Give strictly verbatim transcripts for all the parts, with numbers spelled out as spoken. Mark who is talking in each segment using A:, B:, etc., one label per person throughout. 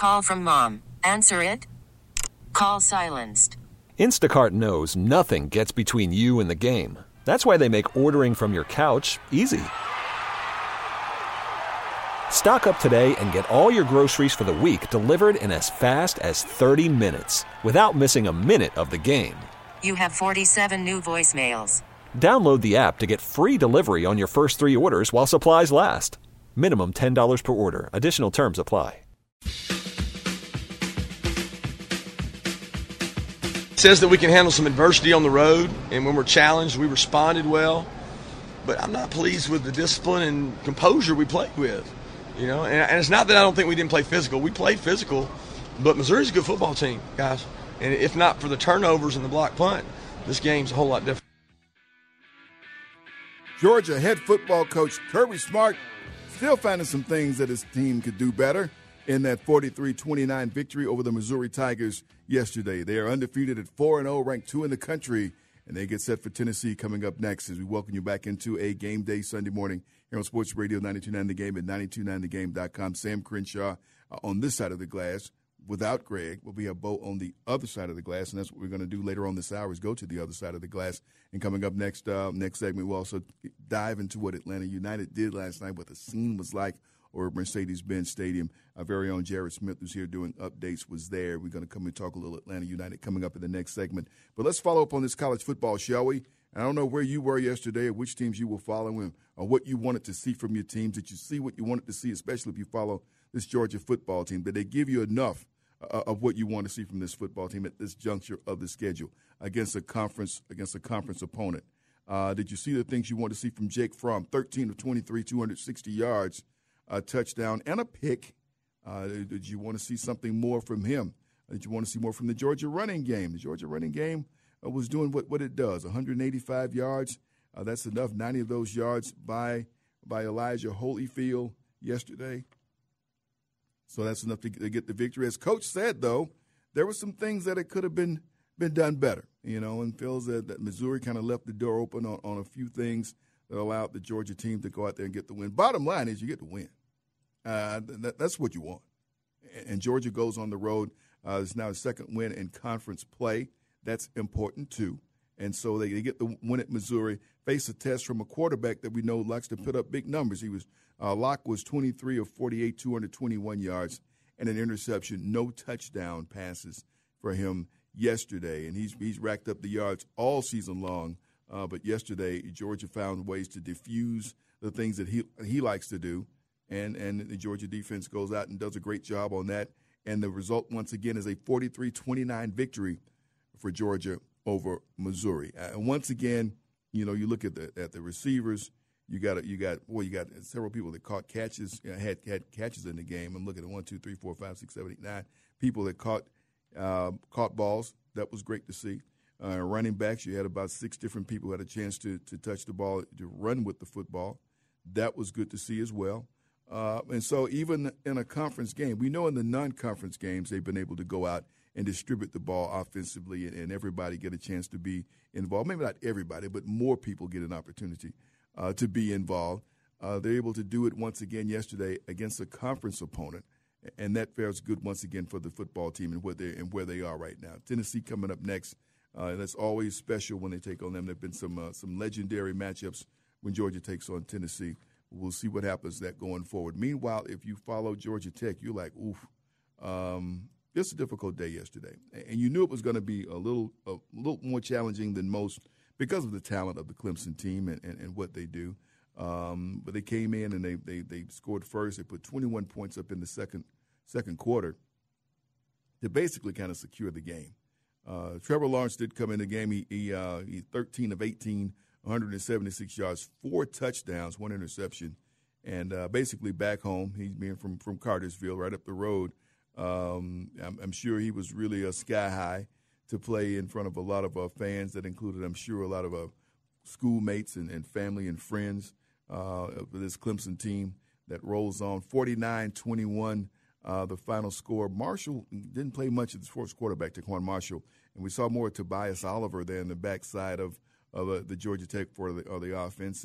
A: Call from mom. Answer it. Call silenced.
B: Instacart knows nothing gets between you and the game. That's why they make ordering from your couch easy. Stock up today and get all your groceries for the week delivered in as fast as thirty minutes without missing a minute of the game.
A: You have forty-seven new voicemails.
B: Download the app to get free delivery on your first three orders while supplies last. Minimum ten dollars per order. Additional terms apply.
C: Says that we can handle some adversity on the road, and when we're challenged, we responded well. But I'm not pleased with the discipline and composure we played with. You know, and, and it's not that I don't think we didn't play physical. We played physical, but Missouri's a good football team, guys. And if not for the turnovers and the block punt, this game's a whole lot different.
D: Georgia head football coach Kirby Smart still finding some things that his team could do better in that forty-three twenty-nine victory over the Missouri Tigers yesterday. They are undefeated at four and oh, ranked two in the country, and they get set for Tennessee coming up next as we welcome you back into a game day Sunday morning here on Sports Radio ninety-two point nine The Game at ninety-two point nine the game dot com. Sam Crenshaw uh, on this side of the glass without Greg. We'll be a Bo on the other side of the glass, and that's what we're going to do later on this hour is go to the other side of the glass. And coming up next, uh, next segment, we'll also dive into what Atlanta United did last night, what the scene was like or Mercedes-Benz Stadium. Our very own Jared Smith, who's here doing updates, was there. We're going to come and talk a little Atlanta United coming up in the next segment. But let's follow up on this college football, shall we? I don't know where you were yesterday or which teams you were following or what you wanted to see from your teams. Did you see what you wanted to see, especially if you follow this Georgia football team? Did they give you enough uh, of what you want to see from this football team at this juncture of the schedule against a conference against a conference opponent? Uh, did you see the things you want to see from Jake Fromm? thirteen of twenty-three, two hundred sixty yards, a touchdown, and a pick. Uh, did you want to see something more from him? Did you want to see more from the Georgia running game? The Georgia running game uh, was doing what, what it does, one hundred eighty-five yards. Uh, that's enough, ninety of those yards by by Elijah Holyfield yesterday. So that's enough to, to get the victory. As Coach said, though, there were some things that it could have been been done better, you know, and feels that, that Missouri kind of left the door open on, on a few things that allowed the Georgia team to go out there and get the win. Bottom line is you get the win. Uh, that, that's what you want. And Georgia goes on the road. Uh, it's now a second win in conference play. That's important, too. And so they, they get the win at Missouri, face a test from a quarterback that we know likes to put up big numbers. He was uh, Locke was twenty-three of forty-eight, two hundred twenty-one yards, and an interception. No touchdown passes for him yesterday. And he's, he's racked up the yards all season long. Uh, but yesterday, Georgia found ways to diffuse the things that he he likes to do. And and the Georgia defense goes out and does a great job on that. And the result, once again, is a forty-three twenty-nine victory for Georgia over Missouri. Uh, and once again, you know, you look at the at the receivers. You got you got well, you got several people that caught catches, you know, had had catches in the game. And look at the one, two, three, four, five, six, seven, eight, nine people that caught uh, caught balls. That was great to see. Uh, running backs, you had about six different people who had a chance to to touch the ball, to run with the football. That was good to see as well. Uh, and so even in a conference game, we know in the non-conference games they've been able to go out and distribute the ball offensively and, and everybody get a chance to be involved. Maybe not everybody, but more people get an opportunity uh, to be involved. Uh, they're able to do it once again yesterday against a conference opponent, and that fares good once again for the football team and where they and where they are right now. Tennessee coming up next, uh, and that's always special when they take on them. There have been some uh, some legendary matchups when Georgia takes on Tennessee. We'll see what happens that going forward. Meanwhile, if you follow Georgia Tech, you're like, oof, um, it's a difficult day yesterday. And you knew it was going to be a little a little more challenging than most because of the talent of the Clemson team and, and, and what they do. Um, but they came in and they, they they scored first. They put twenty-one points up in the second second quarter to basically kind of secure the game. Uh, Trevor Lawrence did come in the game. He, he, uh, he thirteen of eighteen, one hundred seventy-six yards, four touchdowns, one interception, and uh, basically back home. He's being from, from Cartersville, right up the road. Um, I'm, I'm sure he was really a sky high to play in front of a lot of uh, fans that included, I'm sure, a lot of uh, schoolmates and, and family and friends uh, of this Clemson team that rolls on. forty-nine twenty-one, uh, the final score. Marshall didn't play much of the fourth quarterback, Taquan Marshall, and we saw more of Tobias Oliver there in the backside of of uh, the Georgia Tech for the, uh, the offense. And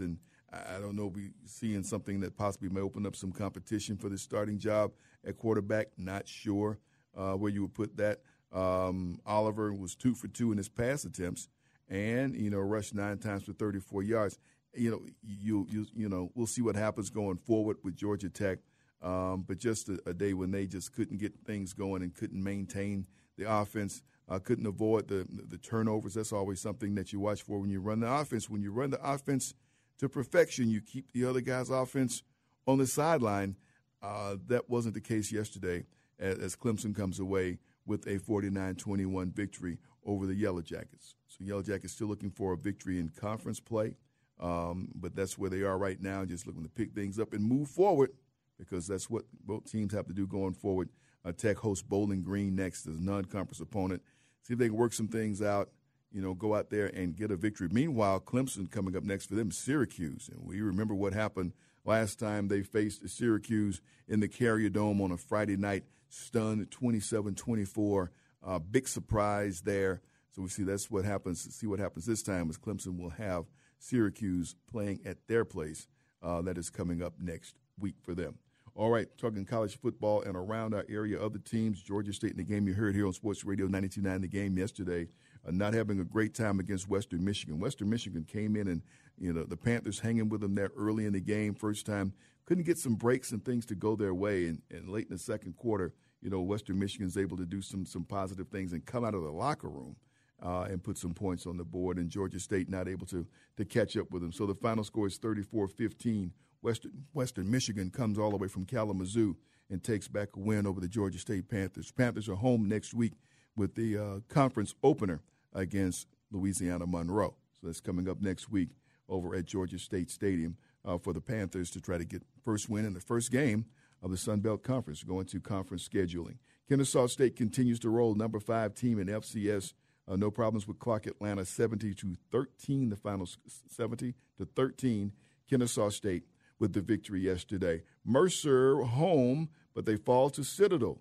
D: I don't know, we seeing something that possibly may open up some competition for the starting job at quarterback. Not sure uh, where you would put that. Um, Oliver was two for two in his pass attempts, and you know rushed nine times for thirty-four yards. You know, you you you know we'll see what happens going forward with Georgia Tech. Um, but just a, a day when they just couldn't get things going and couldn't maintain the offense, uh, couldn't avoid the the turnovers. That's always something that you watch for when you run the offense. When you run the offense to perfection, you keep the other guy's offense on the sideline. Uh, that wasn't the case yesterday as, as Clemson comes away with a forty-nine twenty-one victory over the Yellow Jackets. So Yellow Jackets still looking for a victory in conference play, um, but that's where they are right now, just looking to pick things up and move forward, because that's what both teams have to do going forward. Uh, Tech hosts Bowling Green next as a non-conference opponent. See if they can work some things out, you know, go out there and get a victory. Meanwhile, Clemson coming up next for them, Syracuse. And we remember what happened last time they faced Syracuse in the Carrier Dome on a Friday night, stunned twenty-seven twenty-four. Uh, big surprise there. So we see that's what happens. See what happens this time as Clemson will have Syracuse playing at their place. Uh, that is coming up next week for them. All right, talking college football and around our area, other teams, Georgia State in the game you heard here on Sports Radio ninety-two point nine, the game yesterday, uh, not having a great time against Western Michigan. Western Michigan came in and, you know, the Panthers hanging with them there early in the game, first time, couldn't get some breaks and things to go their way. And, and late in the second quarter, you know, Western Michigan's able to do some some positive things and come out of the locker room uh, and put some points on the board, and Georgia State not able to to catch up with them. So the final score is thirty-four fifteen. Western, Western Michigan comes all the way from Kalamazoo and takes back a win over the Georgia State Panthers. Panthers are home next week with the uh, conference opener against Louisiana Monroe. So that's coming up next week over at Georgia State Stadium uh, for the Panthers to try to get first win in the first game of the Sun Belt Conference, going to conference scheduling. Kennesaw State continues to roll, number five team in F C S. Uh, no problems with Clark Atlanta, seventy to thirteen, the final seventy to thirteen. Kennesaw State with the victory yesterday. Mercer home, but they fall to Citadel,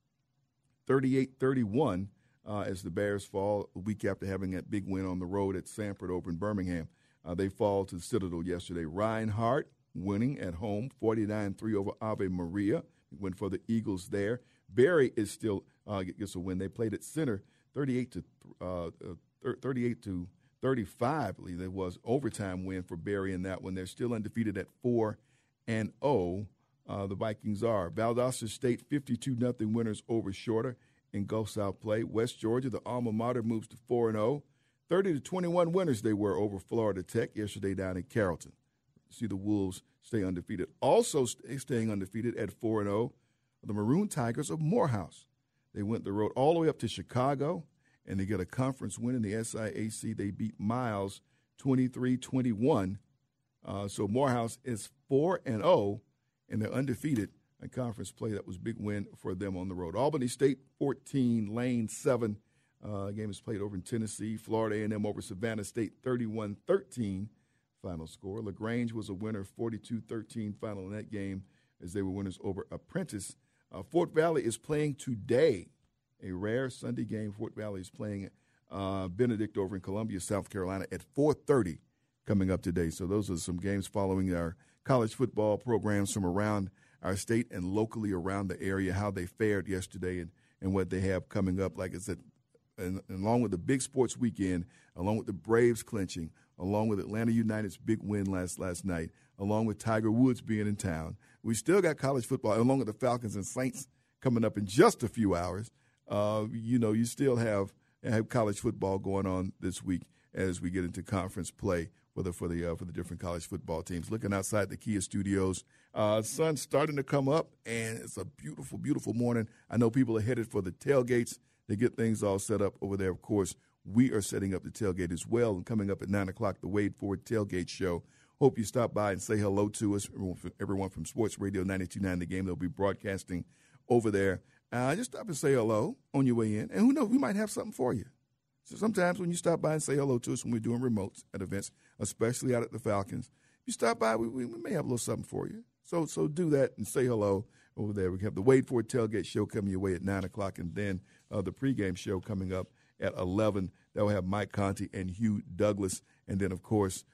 D: thirty-eight thirty-one, uh, as the Bears fall a week after having that big win on the road at Sanford over in Birmingham. Uh, they fall to Citadel yesterday. Reinhardt winning at home, forty-nine three over Ave Maria. Win for the Eagles there. Berry is still uh, gets a win. They played at center, thirty-eight to uh, thirty-eight to thirty-five, I believe it was, overtime win for Berry in that one. They're still undefeated at four and oh. Uh, the Vikings are. Valdosta State, fifty-two nothing winners over Shorter in Gulf South play. West Georgia, the alma mater, moves to four and oh. thirty to twenty-one winners they were over Florida Tech yesterday down in Carrollton. See the Wolves stay undefeated. Also stay, staying undefeated at four and oh, the Maroon Tigers of Morehouse. They went the road all the way up to Chicago, and they get a conference win in the S I A C. They beat Miles twenty-three twenty-one. Uh, so Morehouse is four and oh, and they're undefeated in conference play. That was a big win for them on the road. Albany State fourteen, Lane seven. Uh, game is played over in Tennessee. Florida A and M over Savannah State thirty-one thirteen. Final score. LaGrange was a winner, forty-two thirteen final in that game as they were winners over Apprentice. Uh, Fort Valley is playing today. A rare Sunday game. Fort Valley is playing uh, Benedict over in Columbia, South Carolina at four thirty coming up today. So those are some games following our college football programs from around our state and locally around the area, how they fared yesterday and, and what they have coming up. Like I said, and, and along with the big sports weekend, along with the Braves clinching, along with Atlanta United's big win last last night, along with Tiger Woods being in town, we still got college football, along with the Falcons and Saints coming up in just a few hours. Uh, you know, you still have, have college football going on this week as we get into conference play for the for the uh, for the different college football teams. Looking outside the Kia Studios, uh, sun's starting to come up, and it's a beautiful, beautiful morning. I know people are headed for the tailgates. They get things all set up over there. Of course, we are setting up the tailgate as well. And coming up at nine o'clock, the Wade Ford Tailgate Show. Hope you stop by and say hello to us. Everyone from Sports Radio ninety-two point nine, The Game, they'll be broadcasting over there. Uh, just stop and say hello on your way in. And who knows, we might have something for you. So sometimes when you stop by and say hello to us when we're doing remotes at events, especially out at the Falcons, if you stop by, we, we, we may have a little something for you. So so do that and say hello over there. We have the Wade Ford Tailgate Show coming your way at nine o'clock, and then uh, the pregame show coming up at eleven. That will have Mike Conti and Hugh Douglas. And then, of course,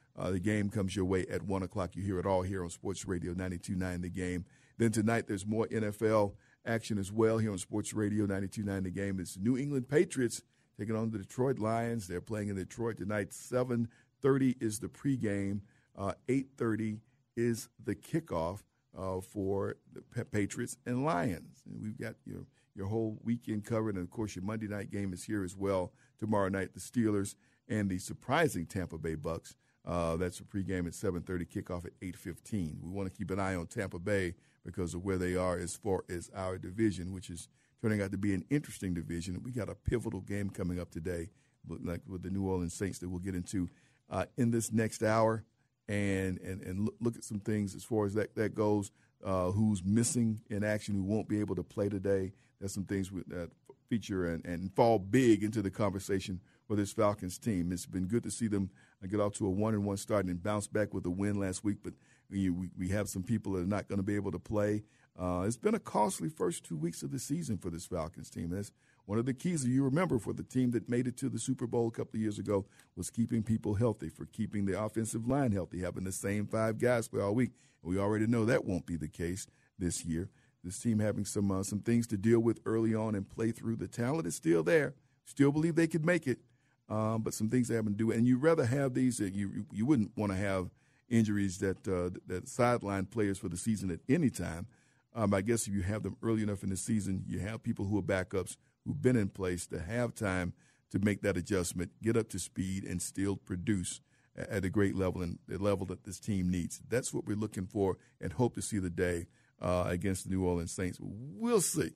D: Uh, the game comes your way at one o'clock. You hear it all here on Sports Radio ninety-two point nine The Game. Then tonight there's more N F L action as well here on Sports Radio ninety-two point nine The Game. It's the New England Patriots taking on the Detroit Lions. They're playing in Detroit tonight. seven thirty is the pregame. Uh, eight thirty is the kickoff uh, for the Patriots and Lions. And we've got your, your whole weekend covered. And, of course, your Monday night game is here as well. Tomorrow night, the Steelers and the surprising Tampa Bay Bucks. Uh, that's a pregame at seven thirty, kickoff at eight fifteen. We want to keep an eye on Tampa Bay because of where they are as far as our division, which is turning out to be an interesting division. We got a pivotal game coming up today, like with the New Orleans Saints that we'll get into uh, in this next hour, and and, and look, look at some things as far as that, that goes, uh, who's missing in action, who won't be able to play today. There's some things that feature and, and fall big into the conversation for this Falcons team. It's been good to see them get off to a one and one start and bounce back with a win last week, but we, we have some people that are not going to be able to play. Uh, it's been a costly first two weeks of the season for this Falcons team. That's one of the keys that you remember for the team that made it to the Super Bowl a couple of years ago was keeping people healthy, for keeping the offensive line healthy, having the same five guys for all week. And we already know that won't be the case this year. This team having some uh, some things to deal with early on and play through. The talent is still there. Still believe they could make it, um, but some things they haven't do. And you'd rather have these. Uh, you you wouldn't want to have injuries that uh, that sideline players for the season at any time. Um, I guess if you have them early enough in the season, you have people who are backups who've been in place to have time to make that adjustment, get up to speed, and still produce at a great level and the level that this team needs. That's what we're looking for and hope to see the day uh, against the New Orleans Saints. We'll see.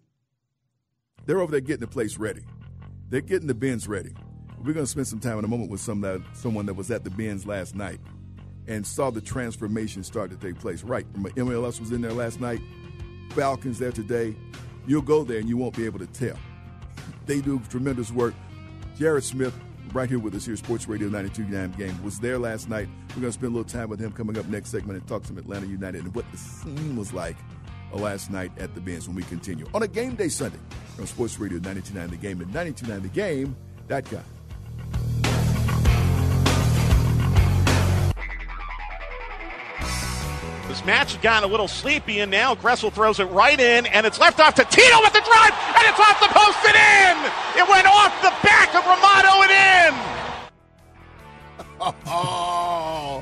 D: They're over there getting the place ready. They're getting the bins ready. We're going to spend some time in a moment with some that, someone that was at the bins last night and saw the transformation start to take place. Right, M L S was in there last night. Falcons there today. You'll go there and you won't be able to tell. They do tremendous work. Jared Smith, right here with us here, Sports Radio ninety-two point nine Game, was there last night. We're going to spend a little time with him coming up next segment and talk some Atlanta United and what the scene was like last night at the Benz when we continue on a game day Sunday on Sports Radio ninety-two point nine The Game at ninety-two point nine the game dot com.
E: This match has gotten a little sleepy, and now Gressel throws it right in, and it's left off to Tito with the drive, and it's off the post and in! It went off the back of Romano and in!
D: Oh,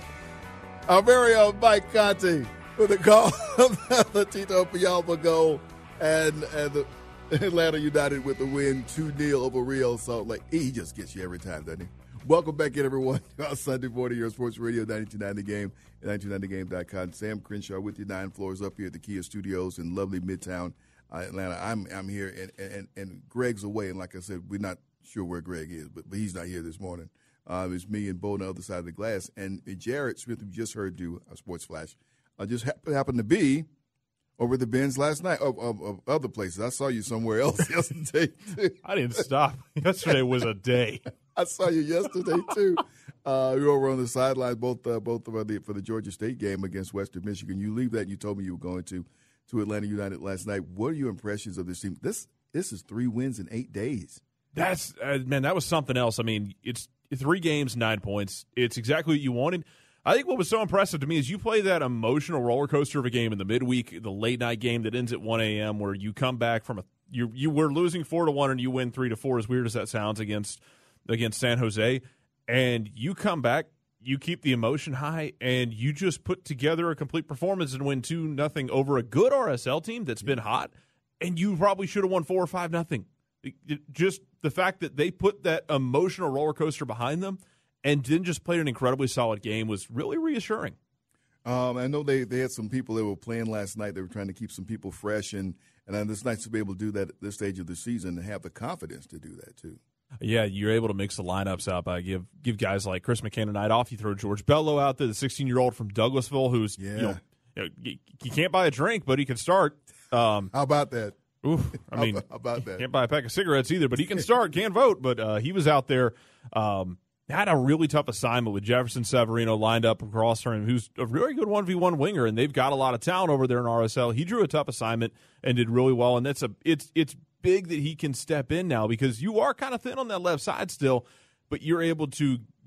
D: our very own Mike Conti with the call of the Tito Pialpa goal, and, and the Atlanta United with the win two nil over Real Salt Lake. He just gets you every time, doesn't he? Welcome back in, everyone, to our Sunday morning here on Sports Radio ninety-two point nine The Game at ninety-two point nine the game dot com. Sam Crenshaw with you, nine floors up here at the Kia Studios in lovely Midtown uh, Atlanta. I'm I'm here, and, and, and Greg's away, and like I said, we're not sure where Greg is, but, but he's not here this morning. Uh, it's me and Bo on the other side of the glass. And Jared Smith, we just heard do a Sports Flash, uh, just ha- happened to be over the Benz last night, of, of, of other places. I saw you somewhere else yesterday, too.
F: I didn't stop. Yesterday was a day.
D: I saw you yesterday, too. Uh, you were on the sidelines, both uh, both for the, for the Georgia State game against Western Michigan. You leave that, and you told me you were going to, to Atlanta United last night. What are your impressions of this team? This this is three wins in eight days.
F: That's uh, man, that was something else. I mean, it's three games, nine points. It's exactly what you wanted. I think what was so impressive to me is you play that emotional roller coaster of a game in the midweek, the late night game that ends at one a.m. where you come back from a you you were losing four to one and you win three to four. As weird as that sounds against against San Jose, and you come back, you keep the emotion high, and you just put together a complete performance and win two nothing over a good R S L team that's been hot, and you probably should have won four or five nothing. Just the fact that they put that emotional roller coaster behind them and then just played an incredibly solid game was really reassuring.
D: Um, I know they, they had some people that were playing last night. They were trying to keep some people fresh, and, and it's nice to be able to do that at this stage of the season and have the confidence to do that, too.
F: Yeah, you're able to mix the lineups up. I give give guys like Chris McCann a night off. You throw George Bello out there, the sixteen-year-old from Douglasville, who's
D: yeah.
F: you know, you, you can't buy a drink, but he can start. Um,
D: How about that?
F: Oof, I mean,
D: How about that?
F: Can't buy a pack of cigarettes either, but he can start, can't vote. But uh, he was out there. Um, had a really tough assignment with Jefferson Severino lined up across from him, who's a really good one v one winger, and they've got a lot of talent over there in R S L. He drew a tough assignment and did really well, and that's a it's it's big that he can step in now because you are kind of thin on that left side still, but you're able to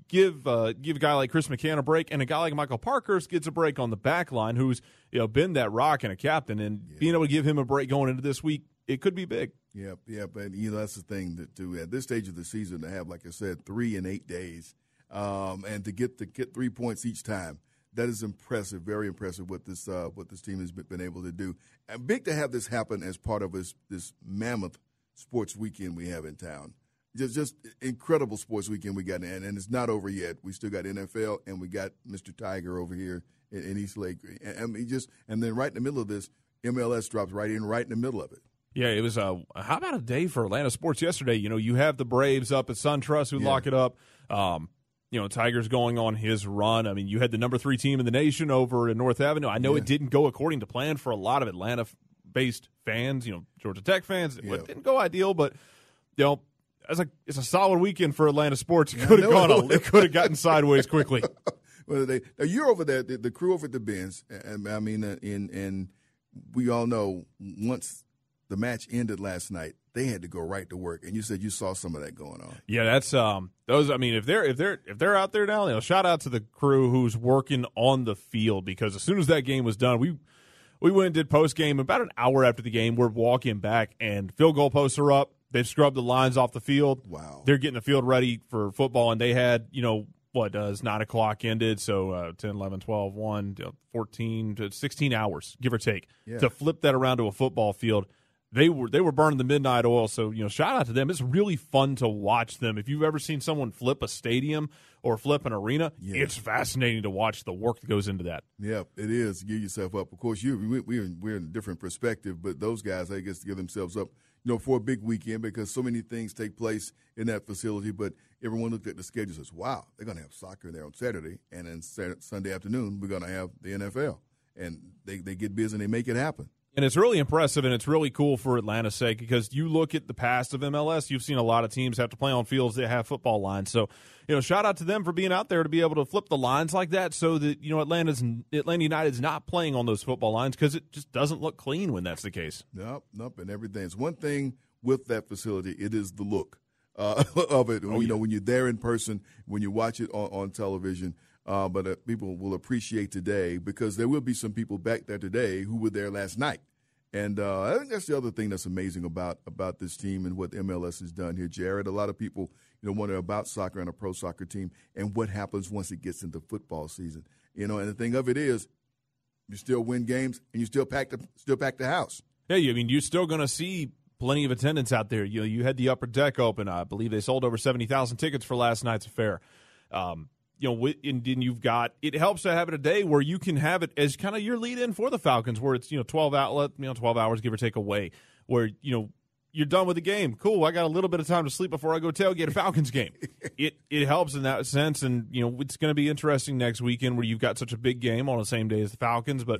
F: give uh, give a guy like Chris McCann a break, and a guy like Michael Parkhurst gets a break on the back line, who's you know been that rock and a captain, and yeah. being able to give him a break going into this week, it could be big.
D: Yeah, yeah, but you know that's the thing that to at this stage of the season to have, like I said, three in eight days, um, and to get to get three points each time. That is impressive, very impressive what this uh, what this team has been able to do. And big to have this happen as part of this this mammoth sports weekend we have in town. Just just incredible sports weekend we got, and, and it's not over yet. We still got N F L, and we got Mister Tiger over here in, in East Lake. And, I mean, just and then right in the middle of this, M L S drops right in, right in the middle of it.
F: Yeah, it was a – how about a day for Atlanta sports yesterday? You know, you have the Braves up at SunTrust who yeah. lock it up. Um, you know, Tiger's going on his run. I mean, you had the number three team in the nation over in North Avenue. I know yeah. it didn't go according to plan for a lot of Atlanta-based fans, you know, Georgia Tech fans. Yeah. It didn't go ideal, but, you know, it's a, it's a solid weekend for Atlanta sports. It could have gone a, it could have gotten sideways quickly.
D: Well, they, now you're over there, the, the crew over at the Benz, and I mean, uh, in, and we all know once the match ended last night, they had to go right to work, and you said you saw some of that going on.
F: Yeah, that's um those. I mean, if they're if they're if they're out there now, you know, shout out to the crew who's working on the field, because as soon as that game was done, we we went and did post game. About an hour after the game, we're walking back, and field goal posts are up. They've scrubbed the lines off the field.
D: Wow,
F: they're getting the field ready for football, and they had you know what does nine o'clock ended, so uh, ten, eleven, twelve, one, fourteen to sixteen hours, give or take, yeah. to flip that around to a football field. They were they were burning the midnight oil, so you know, shout out to them. It's really fun to watch them. If you've ever seen someone flip a stadium or flip an arena, yeah. it's fascinating to watch the work that goes into that.
D: Yeah, it is. Give yourself up. Of course, you we, we're we're in a different perspective, but those guys, I guess, to give themselves up, you know, for a big weekend because so many things take place in that facility. But everyone looked at the schedule and says, "Wow, they're going to have soccer there on Saturday, and then Saturday, Sunday afternoon we're going to have the N F L," and they they get busy and they make it happen.
F: And it's really impressive, and it's really cool for Atlanta's sake, because you look at the past of M L S, you've seen a lot of teams have to play on fields that have football lines. So, you know, shout out to them for being out there to be able to flip the lines like that, so that, you know, Atlanta's Atlanta United's not playing on those football lines, because it just doesn't look clean when that's the case.
D: Nope, nope, and everything. It's one thing with that facility, it is the look uh, of it. Oh, you yeah. know, when you're there in person, when you watch it on, on television. Uh, but uh, people will appreciate today, because there will be some people back there today who were there last night. And uh, I think that's the other thing that's amazing about about this team and what M L S has done here, Jared. A lot of people, you know, wonder about soccer and a pro soccer team and what happens once it gets into football season. You know, and the thing of it is, you still win games and you still pack the still pack the house.
F: Yeah, I mean, you're still going to see plenty of attendance out there. You know, you had the upper deck open. I believe they sold over seventy thousand tickets for last night's affair. Um, You know, and then you've got, it helps to have it a day where you can have it as kind of your lead in for the Falcons, where it's, you know, twelve outlet, you know, twelve hours, give or take, away, where, you know, you're done with the game. Cool. I got a little bit of time to sleep before I go tailgate a Falcons game. It it helps in that sense. And, you know, it's going to be interesting next weekend where you've got such a big game on the same day as the Falcons, but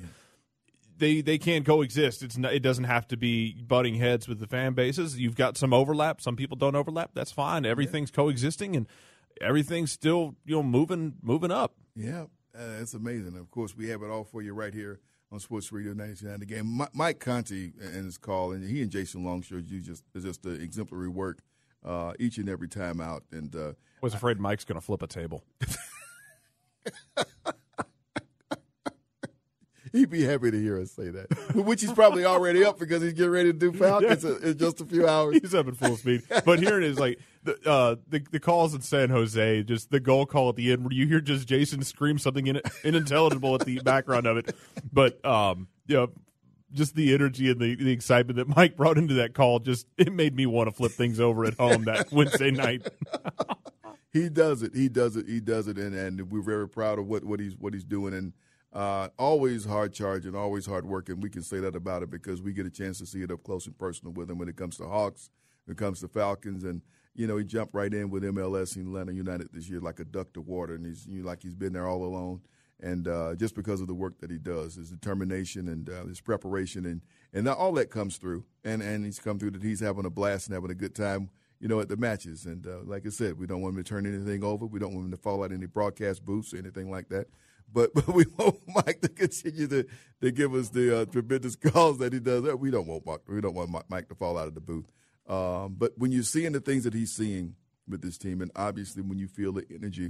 F: they they can't coexist. It's not, it doesn't have to be butting heads with the fan bases. You've got some overlap. Some people don't overlap. That's fine. Everything's coexisting, and everything's still, you know, moving moving up.
D: Yeah, uh, it's amazing. Of course, we have it all for you right here on Sports Radio ninety-nine The Game. M- Mike Conti and his call, and he and Jason Longshore, you just just the exemplary work uh, each and every time out. And uh,
F: I was afraid Mike's going to flip a table.
D: He'd be happy to hear us say that, which he's probably already up because he's getting ready to do Falcons in just a few hours.
F: He's up at full speed. But here it is, like the, uh, the the calls in San Jose, just the goal call at the end where you hear just Jason scream something in, unintelligible at the background of it. But um, you know, just the energy and the, the excitement that Mike brought into that call, just it made me want to flip things over at home that Wednesday night.
D: He does it. He does it. He does it, and, and we're very proud of what, what he's what he's doing. And Uh, always hard charging, always hard working. We can say that about it because we get a chance to see it up close and personal with him when it comes to Hawks, when it comes to Falcons. And, you know, he jumped right in with M L S and Atlanta United this year like a duck to water, and he's you know, like he's been there all along. And uh, just because of the work that he does, his determination and uh, his preparation, and, and all that comes through. And, and he's come through that he's having a blast and having a good time, you know, at the matches. And uh, like I said, we don't want him to turn anything over. We don't want him to fall out any broadcast booths or anything like that. But but we want Mike to continue to, to give us the uh, tremendous calls that he does. We don't want Mike, we don't want Mike to fall out of the booth. Um, but when you're seeing the things that he's seeing with this team, and obviously when you feel the energy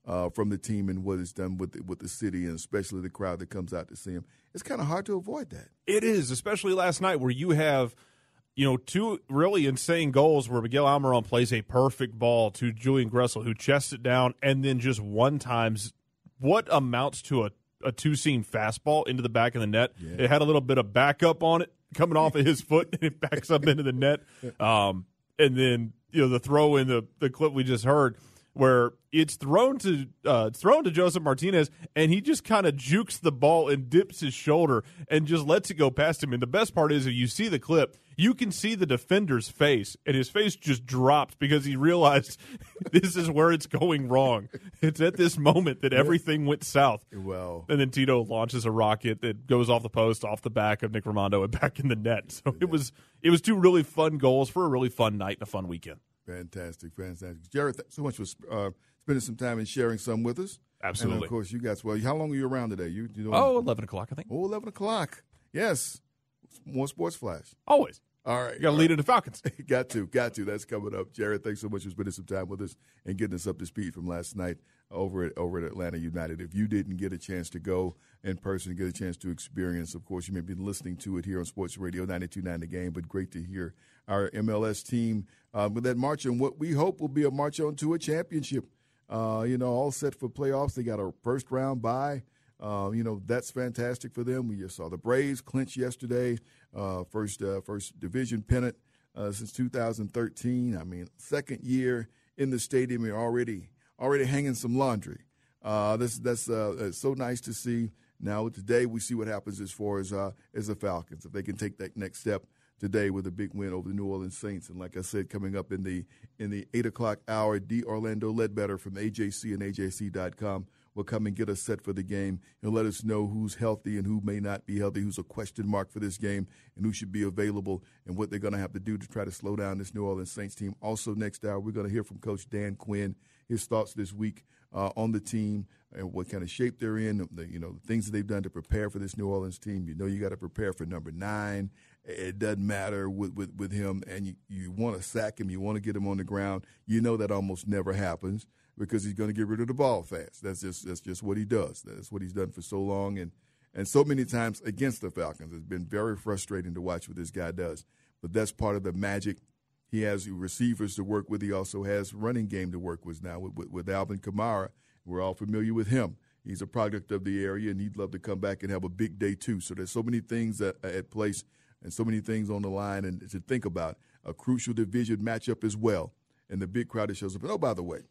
D: uh, from the team and what it's done with the, with the city and especially the crowd that comes out to see him. It's kind of hard to avoid that.
F: It is, especially last night where you have, you know, two really insane goals where Miguel Almiron plays a perfect ball to Julian Gressel, who chests it down and then just one times what amounts to a, a two-seam fastball into the back of the net. Yeah. It had a little bit of backup on it coming off of his foot, and it backs up into the net. Um, and then, you know, the throw in the, the clip we just heard where it's thrown to uh, it's thrown to Joseph Martinez, and he just kind of jukes the ball and dips his shoulder and just lets it go past him. And the best part is, if you see the clip, you can see the defender's face, and his face just drops because he realized this is where it's going wrong. It's at this moment that everything went south.
D: Well,
F: and then Tito launches a rocket that goes off the post, off the back of Nick Rimando, and back in the net. So it was it was two really fun goals for a really fun night and a fun weekend.
D: Fantastic, fantastic. Jared, thanks so much for uh, spending some time and sharing some with us.
F: Absolutely.
D: And, of course, you guys, well, how long are you around today? You, you doing,
F: oh, eleven o'clock, I think.
D: Oh, eleven o'clock. Yes. More Sports Flash.
F: Always.
D: All right.
F: You got to lead into Falcons.
D: got to, got to. That's coming up. Jared, thanks so much for spending some time with us and getting us up to speed from last night over at over at Atlanta United. If you didn't get a chance to go in person, get a chance to experience, of course, you may be listening to it here on Sports Radio ninety-two point nine The Game, but great to hear our M L S team uh, with that march on what we hope will be a march on to a championship. Uh, you know, all set for playoffs. They got a first round bye. Uh, you know, that's fantastic for them. We just saw the Braves clinch yesterday, uh, first uh, first division pennant uh, since two thousand thirteen. I mean, second year in the stadium, you're already already hanging some laundry. Uh, this that's uh, it's so nice to see. Now today we see what happens as far as uh, as the Falcons, if they can take that next step today with a big win over the New Orleans Saints. And like I said, coming up in the in the eight o'clock hour, D. Orlando Ledbetter from A J C and A J C dot com will come and get us set for the game. He'll let us know who's healthy and who may not be healthy, who's a question mark for this game, and who should be available, and what they're going to have to do to try to slow down this New Orleans Saints team. Also next hour, we're going to hear from Coach Dan Quinn, his thoughts this week uh, on the team and what kind of shape they're in, the, you know, the things that they've done to prepare for this New Orleans team. You know you got to prepare for number nine. It doesn't matter with, with, with him, and you, you want to sack him, you want to get him on the ground. You know that almost never happens, because he's going to get rid of the ball fast. That's just that's just what he does. That's what he's done for so long and, and so many times against the Falcons. It's been very frustrating to watch what this guy does. But that's part of the magic. He has receivers to work with. He also has running game to work with now with, with, with Alvin Kamara. We're all familiar with him. He's a product of the area, and he'd love to come back and have a big day too. So there's so many things at, at place and so many things on the line and to think about. A crucial division matchup as well, and the big crowd that shows up. And, oh, by the way,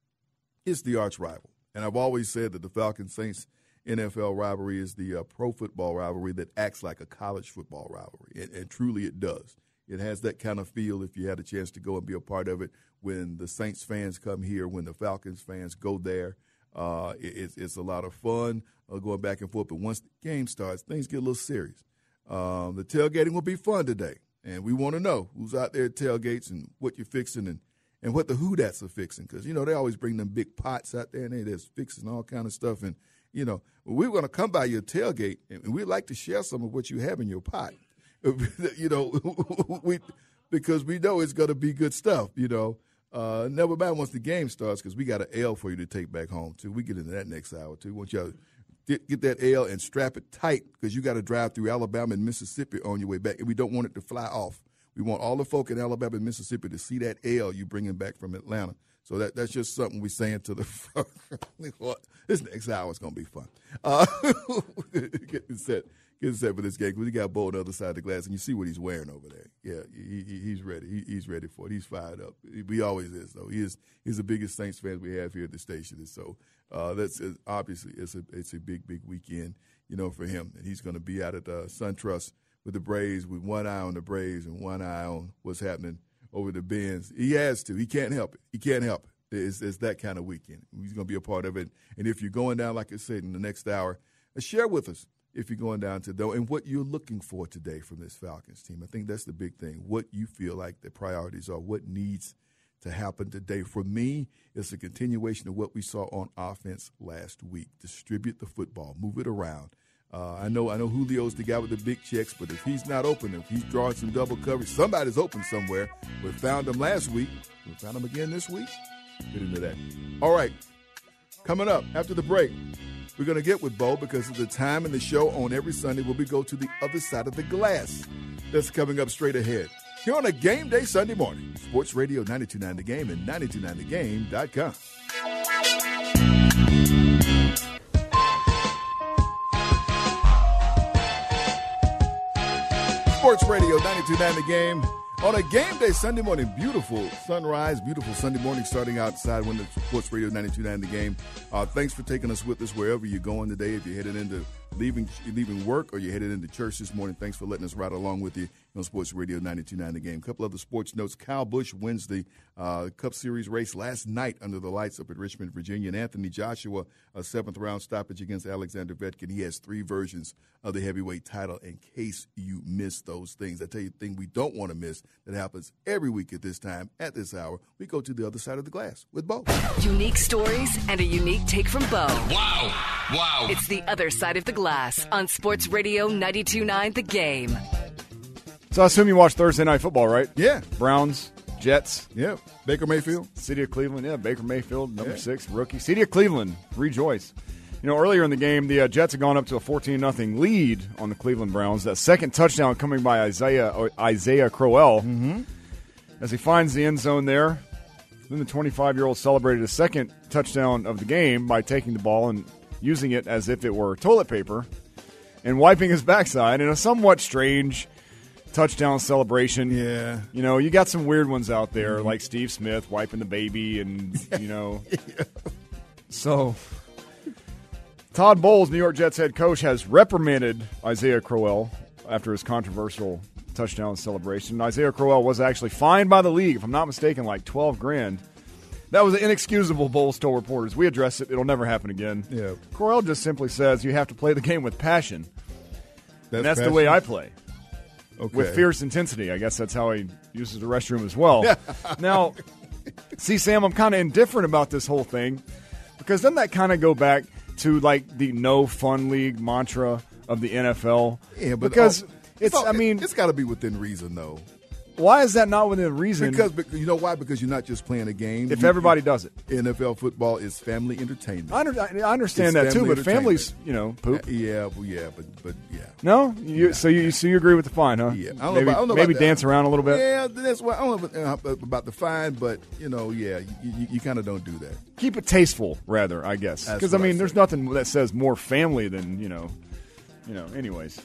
D: it's the arch rival. And I've always said that the Falcons-Saints N F L rivalry is the uh, pro football rivalry that acts like a college football rivalry, and, and truly it does. It has that kind of feel if you had a chance to go and be a part of it. When the Saints fans come here, when the Falcons fans go there, uh, it, it's, it's a lot of fun uh, going back and forth. But once the game starts, things get a little serious. Um, the tailgating will be fun today, and we want to know who's out there at tailgates and what you're fixing and And what the who that's are fixing, because, you know, they always bring them big pots out there, and they just fixing all kind of stuff. And, you know, we're going to come by your tailgate, and we'd like to share some of what you have in your pot, you know, we because we know it's going to be good stuff, you know. Uh, never mind once the game starts, because we got an L for you to take back home, too. We get into that next hour, too. Want y'all get, get that L and strap it tight, because you got to drive through Alabama and Mississippi on your way back, and we don't want it to fly off. We want all the folk in Alabama and Mississippi to see that L you bringing back from Atlanta. So that that's just something we're saying to the this next hour is going to be fun. Uh, getting set, getting set for this game. We got Bo on the other side of the glass, and you see what he's wearing over there. Yeah, he, he, he's ready. He, he's ready for it. He's fired up. He always is, though. He is he's the biggest Saints fan we have here at the station. And so uh, that's it's, obviously it's a it's a big big weekend, you know, for him. And he's going to be out at uh, SunTrust with the Braves, with one eye on the Braves and one eye on what's happening over the Benz. He has to. He can't help it. He can't help it. It's, it's that kind of weekend. He's going to be a part of it. And if you're going down, like I said, in the next hour, share with us if you're going down to though and what you're looking for today from this Falcons team. I think that's the big thing, what you feel like the priorities are, what needs to happen today. For me, it's a continuation of what we saw on offense last week. Distribute the football, move it around. Uh, I know I know Julio's the guy with the big checks, but if he's not open, if he's drawing some double coverage, somebody's open somewhere. We found him last week. We found him again this week. Get into that. All right. Coming up after the break, we're going to get with Bo because of the time in the show on every Sunday where we go to the other side of the glass. That's coming up straight ahead here on a game day Sunday morning. Sports Radio ninety-two point nine The Game and ninety-two point nine the game dot com. Sports Radio ninety-two point nine The Game. On a game day Sunday morning, beautiful sunrise, beautiful Sunday morning starting outside when the Sports Radio ninety-two point nine The Game. Uh, thanks for taking us with us wherever you're going today. If you're headed into leaving leaving work or you're headed into church this morning, thanks for letting us ride along with you on Sports Radio ninety-two point nine The Game. A couple other sports notes. Kyle Busch wins the uh, Cup Series race last night under the lights up at Richmond, Virginia. And Anthony Joshua, a seventh round stoppage against Alexander Vetkin. He has three versions of the heavyweight title in case you missed those things. I tell you the thing we don't want to miss that happens every week at this time, at this hour. We go to the other side of the glass with Bo.
G: Unique stories and a unique take from Bo.
H: Wow. Wow.
G: It's the other side of the glass on Sports Radio ninety-two point nine The Game.
I: So I assume you watch Thursday Night Football, right?
D: Yeah.
I: Browns, Jets.
D: Yeah. Baker Mayfield.
I: City of Cleveland. Yeah, Baker Mayfield, number
D: yeah.
I: six, rookie. City of Cleveland, rejoice. You know, earlier in the game, the uh, Jets had gone up to a fourteen nothing lead on the Cleveland Browns. That second touchdown coming by Isaiah Isaiah Crowell
D: mm-hmm.
I: as he finds the end zone there. Then the twenty-five-year-old celebrated a second touchdown of the game by taking the ball and using it as if it were toilet paper and wiping his backside in a somewhat strange touchdown celebration.
D: Yeah.
I: You know, you got some weird ones out there, mm-hmm. like Steve Smith wiping the baby and, you know. yeah. So, Todd Bowles, New York Jets head coach, has reprimanded Isaiah Crowell after his controversial touchdown celebration. Isaiah Crowell was actually fined by the league, if I'm not mistaken, like twelve grand. That was inexcusable, Bowles told reporters. We addressed it. It'll never happen again.
D: Yeah.
I: Crowell just simply says you have to play the game with passion.
D: That's
I: and that's
D: passion?
I: the way I play.
D: Okay.
I: With fierce intensity. I guess that's how he uses the restroom as well. Now, see, Sam, I'm kind of indifferent about this whole thing because doesn't that kind of go back to like the no fun league mantra of the N F L?
D: Yeah, but
I: because
D: all,
I: it's,
D: all,
I: I mean,
D: it's got to be within reason, though.
I: Why is that not within reason?
D: Because you know why? Because you're not just playing a game.
I: If
D: you,
I: everybody does it,
D: N F L football is family entertainment.
I: I, under, I understand
D: it's
I: that too, but families, you know, poop.
D: Uh, yeah, well, yeah, but but yeah.
I: No, you, yeah. so you so you agree with the fine, huh?
D: Yeah, I don't
I: maybe
D: know about, I don't know
I: maybe
D: about
I: dance
D: that.
I: around a little bit.
D: Yeah, that's what I don't know about, about the fine, but you know, yeah, you, you, you kind of don't do that.
I: Keep it tasteful, rather, I guess, because I mean, I there's nothing that says more family than you know, you know. Anyways.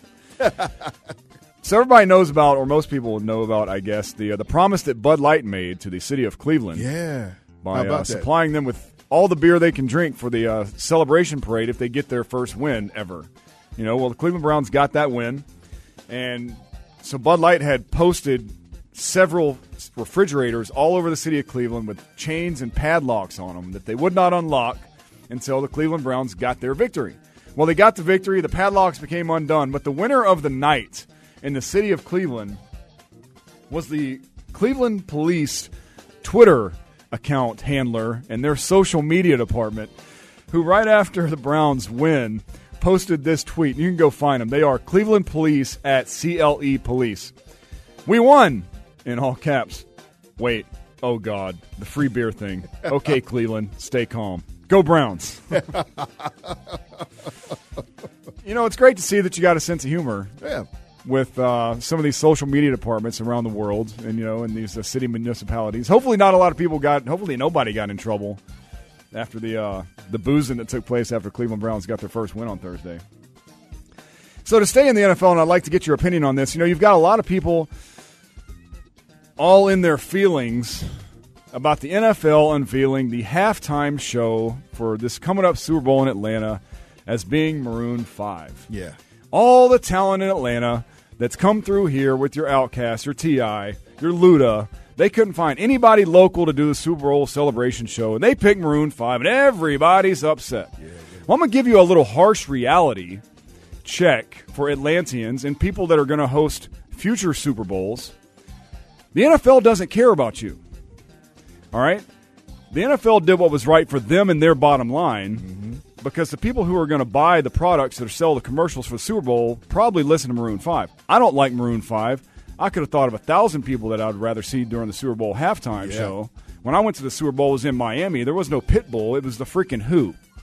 I: So everybody knows about, or most people know about, I guess, the uh, the promise that Bud Light made to the city of Cleveland.
D: Yeah.
I: By uh, supplying them with all the beer they can drink for the uh, celebration parade if they get their first win ever. You know, well, the Cleveland Browns got that win. And so Bud Light had posted several refrigerators all over the city of Cleveland with chains and padlocks on them that they would not unlock until the Cleveland Browns got their victory. Well, they got the victory. The padlocks became undone. But the winner of the night in the city of Cleveland was the Cleveland Police Twitter account handler and their social media department, who right after the Browns win posted this tweet. You can go find them. They are Cleveland Police at C L E Police. We won! In all caps. Wait. Oh, God. The free beer thing. Okay, Cleveland. Stay calm. Go Browns. You know, it's great to see that you got a sense of humor.
D: Yeah.
I: With uh, some of these social media departments around the world, and you know, in these uh, city municipalities. Hopefully, not a lot of people got. Hopefully, nobody got in trouble after the uh, the boozing that took place after Cleveland Browns got their first win on Thursday. So, to stay in the N F L, and I'd like to get your opinion on this. You know, you've got a lot of people all in their feelings about the N F L unveiling the halftime show for this coming up Super Bowl in Atlanta as being Maroon five.
D: Yeah,
I: all the talent in Atlanta that's come through here with your Outkast, your T I, your Luda, they couldn't find anybody local to do the Super Bowl celebration show, and they picked Maroon five, and everybody's upset. Yeah, yeah. Well, I'm going to give you a little harsh reality check for Atlanteans and people that are going to host future Super Bowls. The N F L doesn't care about you, all right? The N F L did what was right for them and their bottom line, mm-hmm. because the people who are going to buy the products that sell the commercials for the Super Bowl probably listen to Maroon five. I don't like Maroon five. I could have thought of a thousand people that I would rather see during the Super Bowl halftime
D: yeah.
I: show. When I went to the Super Bowl, it was in Miami. There was no Pitbull. It was the freaking Who.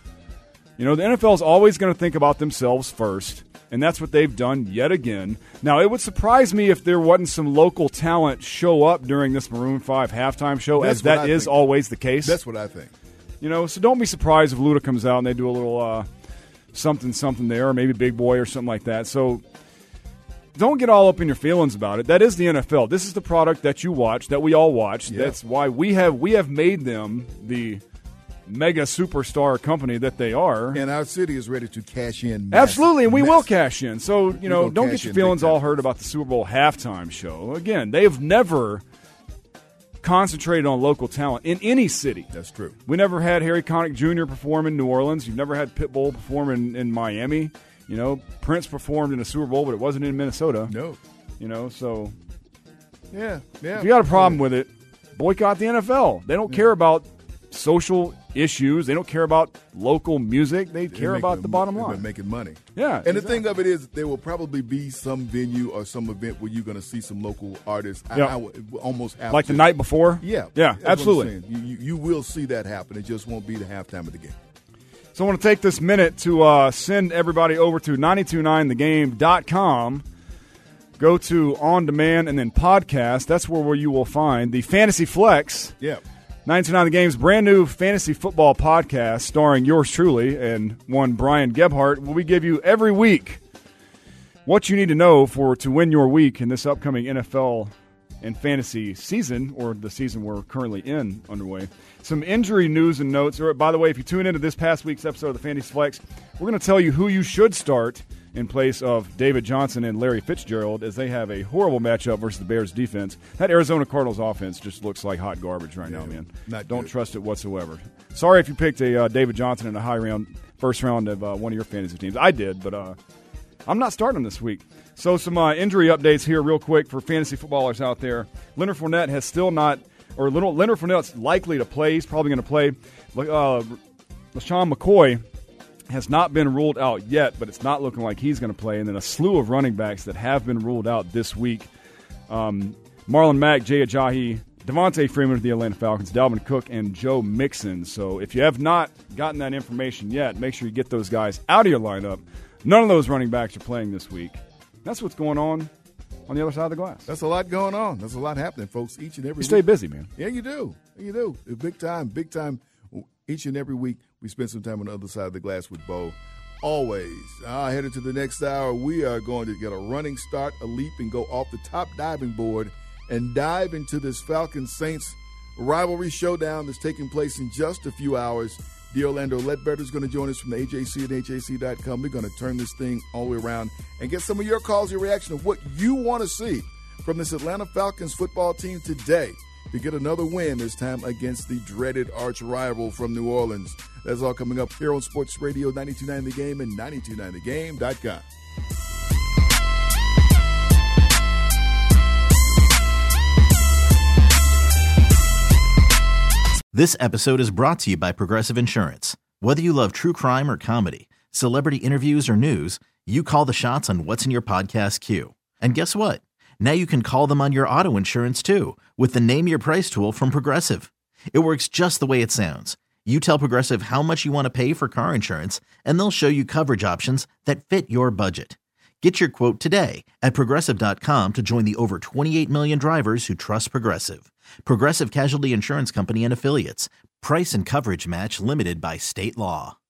I: You know, the N F L is always going to think about themselves first, and that's what they've done yet again. Now, it would surprise me if there wasn't some local talent show up during this Maroon five halftime show,
D: That's
I: as that
D: I
I: is
D: think.
I: always the case.
D: That's what I think.
I: You know, so don't be surprised if Luda comes out and they do a little uh, something, something there, or maybe Big Boy or something like that. So don't get all up in your feelings about it. That is the N F L. This is the product that you watch, that we all watch.
D: Yeah.
I: That's why we have we have made them the mega superstar company that they are.
D: And our city is ready to cash in. Massive,
I: Absolutely, and we will
D: massive.
I: cash in. So, you know,
D: gonna
I: don't
D: cash
I: get your
D: in
I: feelings
D: big time.
I: all hurt about the Super Bowl halftime show. Again, they have never concentrated on local talent in any city.
D: That's true.
I: We never had Harry Connick Junior perform in New Orleans. You've never had Pitbull perform in, in Miami. You know, Prince performed in a Super Bowl, but it wasn't in Minnesota.
D: No.
I: You know, so
D: Yeah, yeah.
I: if you got a problem with it, boycott the N F L. They don't care about social issues. They don't care about local music. They
D: They're
I: care
D: making
I: about the bottom
D: they're
I: line.
D: making money.
I: Yeah,
D: And the
I: exactly.
D: thing of it is, there will probably be some venue or some event where you're going to see some local artists. I,
I: Yeah.
D: I would almost have
I: Like
D: to.
I: the night before?
D: Yeah,
I: Yeah,
D: that's what I'm
I: absolutely.
D: saying. You, you, you will see that happen. It just won't be the halftime of the game.
I: So I want to take this minute to uh, send everybody over to nine two nine the game dot com. Go to On Demand and then Podcast. That's where, where you will find the Fantasy Flex.
D: Yeah.
I: nine two nine The Game's brand new fantasy football podcast starring yours truly and one Brian Gebhardt, where we give you every week what you need to know for to win your week in this upcoming N F L and fantasy season, or the season we're currently in underway. Some injury news and notes. Or, by the way, if you tune into this past week's episode of the Fantasy Flex, we're going to tell you who you should start in place of David Johnson and Larry Fitzgerald, as they have a horrible matchup versus the Bears defense. That Arizona Cardinals offense just looks like hot garbage right
D: Yeah,
I: now, man.
D: not
I: Don't
D: good.
I: trust it whatsoever. Sorry if you picked a uh, David Johnson in a high round, first round of uh, one of your fantasy teams. I did, but uh, I'm not starting him this week. So some uh, injury updates here real quick for fantasy footballers out there. Leonard Fournette has still not, or little Leonard Fournette's likely to play. He's probably going to play. Uh, LaShawn McCoy has not been ruled out yet, but it's not looking like he's going to play. And then a slew of running backs that have been ruled out this week. Um, Marlon Mack, Jay Ajayi, Devontae Freeman of the Atlanta Falcons, Dalvin Cook, and Joe Mixon. So if you have not gotten that information yet, make sure you get those guys out of your lineup. None of those running backs are playing this week. That's what's going on on the other side of the glass.
D: That's a lot going on. There's a lot happening, folks, each and every
I: You
D: week.
I: stay busy, man.
D: Yeah, you do. You do. It's big time, big time. Each and every week, we spend some time on the other side of the glass with Bo. Always. Uh, headed to the next hour, we are going to get a running start, a leap, and go off the top diving board and dive into this Falcons-Saints rivalry showdown that's taking place in just a few hours. The Orlando Ledbetter is going to join us from the A J C and A J C dot com. We're going to turn this thing all the way around and get some of your calls, your reaction of what you want to see from this Atlanta Falcons football team today to get another win, this time against the dreaded arch rival from New Orleans. That's all coming up here on Sports Radio ninety-two point nine The Game and ninety-two point nine the game dot com.
H: This episode is brought to you by Progressive Insurance. Whether you love true crime or comedy, celebrity interviews or news, you call the shots on what's in your podcast queue. And guess what? Now you can call them on your auto insurance too with the Name Your Price tool from Progressive. It works just the way it sounds. You tell Progressive how much you want to pay for car insurance, and they'll show you coverage options that fit your budget. Get your quote today at Progressive dot com to join the over twenty-eight million drivers who trust Progressive. Progressive Casualty Insurance Company and Affiliates. Price and coverage match limited by state law.